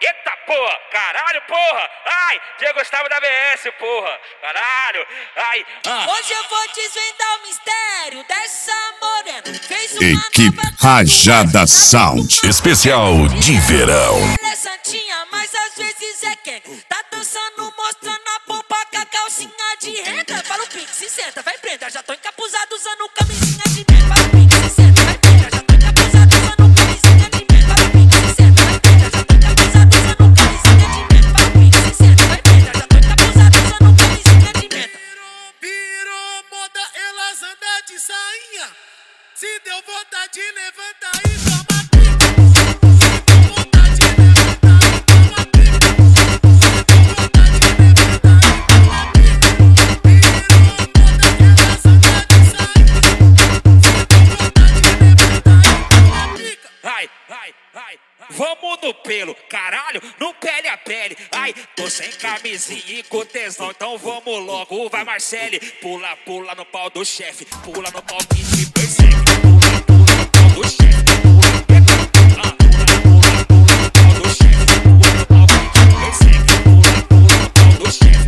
Eita porra, caralho, porra. Ai, Diego Gustavo da BS, porra. Caralho, ai. Hoje eu vou desvendar o mistério dessa morena. Fez uma Equipe nova Rajada tatuagem Sound. Especial de verão. Ela é santinha, mas às vezes é quem tá dançando, mostrando a pompa com a calcinha de renda. Fala o pink, se senta, vai prenda. Já tô encapuzado usando camisinha de merda. Fala o pink, se senta, vai prenda. Já tô encapuzado usando camisinha de merda. Fala o pink, se senta, vai prenda. Já tô encapuzado usando camisinha de merda. Fala o pink, se senta, vai prenda. Já tô encapuzado usando camisinha de merda. Virou moda, elas andam de sainha. Se deu vontade, levanta e toma pica. Se deu vontade, levanta e toma pica. Se deu vontade, levanta e toma pica. Virou moda, elas andam de sainha. Se deu vontade, levanta e toma pica. Ai, ai, ai. Vamos no pelo, caralho, no pele a pele. Ai, tô sem camisinha e com tesão, então vamos logo. Vai Marcele, pula, pula no pau do chefe. Pula no pau que te persegue. Pula, pula no pau do chefe. Pula, pula, pula, pula no pau do chefe. Pula no pau que te persegue. Pula, pula no pau do chefe.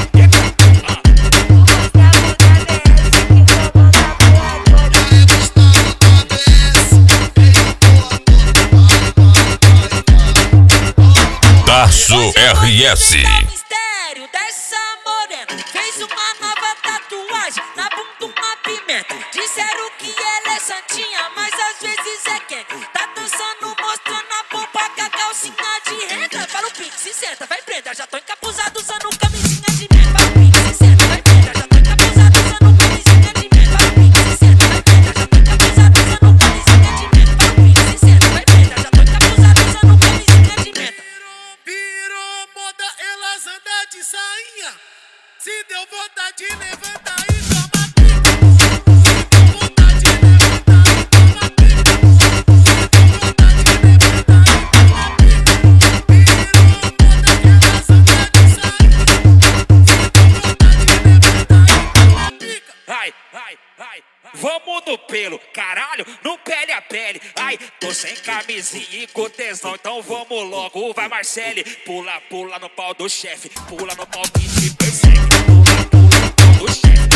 Tarso RS. Mistério dessa morena fez uma nova tatuagem na bunda, uma pimenta. Disseram que ela é santinha, mas às vezes é quem tá dançando, mostrando a pompa com a calcinha de renda. Fala o pink, se senta, vai prenda. Já tô encapuzado usando camisinha de merda. Fala o pink, se senta, vai prenda. Já tô encapuzado usando camisinha de merda. Fala o pink, se senta, vai prenda. Já tô encapuzado usando camisinha de merda. Fala o pink, se senta, vai prenda. Já tô encapuzado usando camisinha de merda. Virou moda, elas andam de sainha. Se deu vontade, levanta e toma pica. Se deu vontade, levanta e toma pica. Se deu vontade, levanta e toma pica. Virou moda, elas andam de sainha. Se deu vontade, levanta e toma pica. Ai, ai, ai. Vamos no pelo, caralho, no pele a pele. Ai, tô sem camisinha e com tesão, então vamos logo. Vai Marcele, pula, pula no pau do chefe. Pula no pau que te persegue. Pula, pula no pau do chefe.